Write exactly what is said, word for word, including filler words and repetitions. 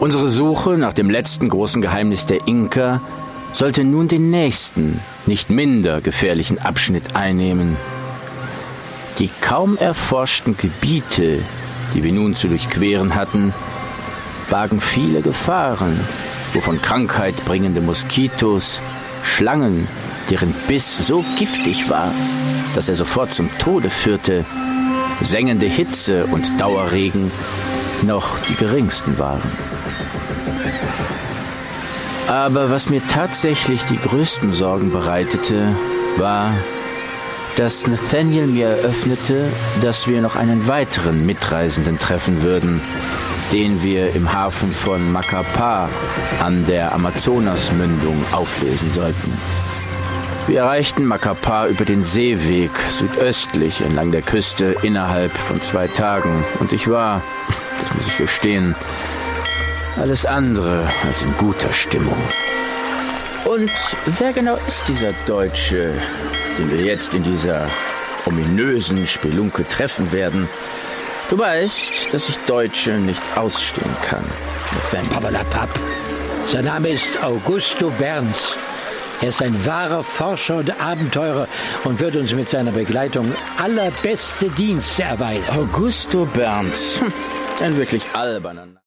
Unsere Suche nach dem letzten großen Geheimnis der Inka sollte nun den nächsten, nicht minder gefährlichen Abschnitt einnehmen. Die kaum erforschten Gebiete, die wir nun zu durchqueren hatten, bargen viele Gefahren, wovon Krankheit bringende Moskitos, Schlangen, deren Biss so giftig war, dass er sofort zum Tode führte, sengende Hitze und Dauerregen noch die geringsten waren. Aber was mir tatsächlich die größten Sorgen bereitete, war, dass Nathaniel mir eröffnete, dass wir noch einen weiteren Mitreisenden treffen würden, den wir im Hafen von Macapá an der Amazonasmündung auflesen sollten. Wir erreichten Macapá über den Seeweg südöstlich entlang der Küste innerhalb von zwei Tagen und ich war, das muss ich gestehen, alles andere als in guter Stimmung. Und wer genau ist dieser Deutsche, den wir jetzt in dieser ominösen Spelunke treffen werden? Du weißt, dass ich Deutsche nicht ausstehen kann. Papalapap. Sein Name ist Augusto Berns. Er ist ein wahrer Forscher und Abenteurer und wird uns mit seiner Begleitung allerbeste Dienste erweisen. Augusto Berns. Ein wirklich alberner